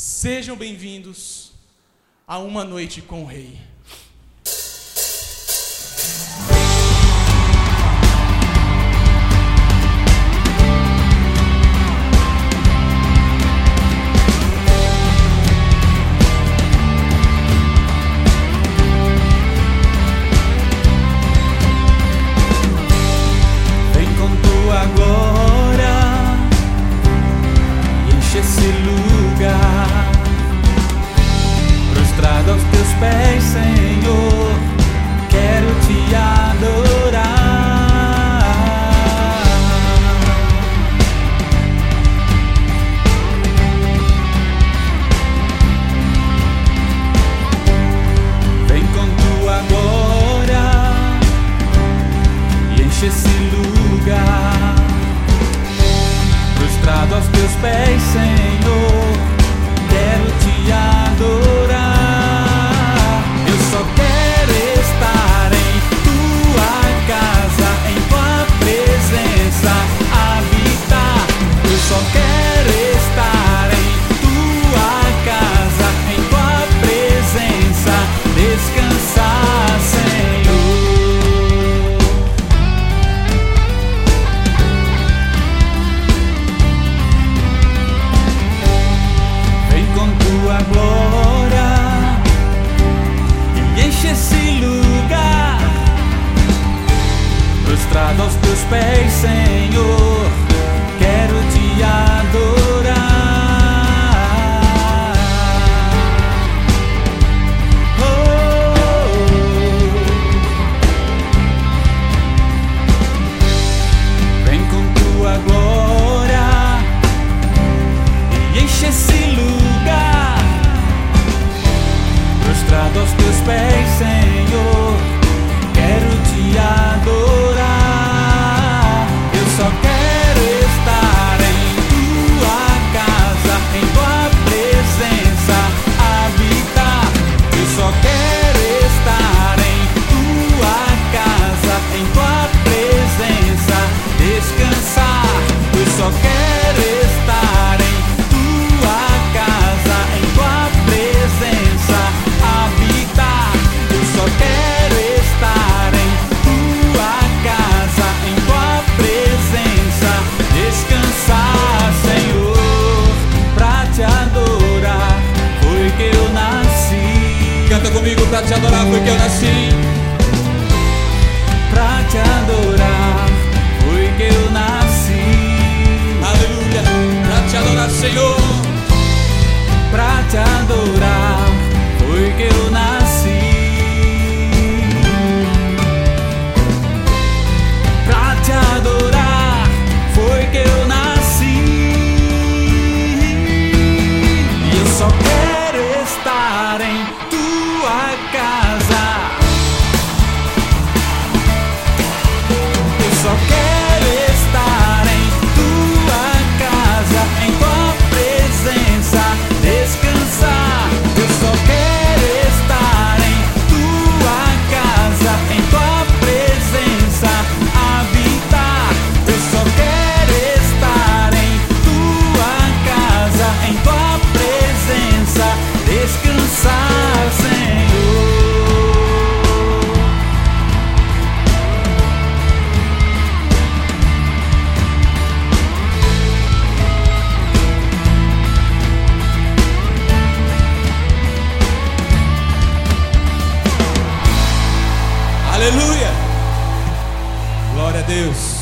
Sejam bem-vindos a Uma Noite com o Rei. Vem com tua glória e enche esse lugar. Prostrado aos teus pés, Senhor, quero te adorar. Vem com tua glória e enche esse lugar. Prostrado aos teus pés, Senhor, quero te adorar. Eu só quero estar em tua casa, em tua presença habitar. Eu só quero estar em tua casa, em tua presença descansar, Senhor. Vem com tua glória e enche esse lugar. Prostrado aos teus pés, Senhor, quero te adorar. Oh, vem com tua glória e enche esse lugar. Prostrado aos teus pés, Senhor, quero te adorar. Eu só quero estar em tua casa, em tua presença habitar. Eu só quero estar em tua casa, em tua presença descansar. Eu só quero estar em tua casa, em tua presença habitar. Eu só quero estar em tua casa, em tua presença descansar, Senhor. Pra te adorar foi que eu nasci. Canta comigo, pra te adorar foi que eu nasci. Pra te adorar foi que eu nasci. Aleluia, pra te adorar, Senhor. Pra te adorar foi que eu nasci. Pra te adorar foi que eu nasci. E eu só quero estar em tua casa. Eu só quero estar em tua casa, em tua presença descansar. Eu só quero estar em tua casa, em tua presença habitar. Eu só quero estar em tua casa, em tua presença descansar, Senhor. Aleluia. Glória a Deus.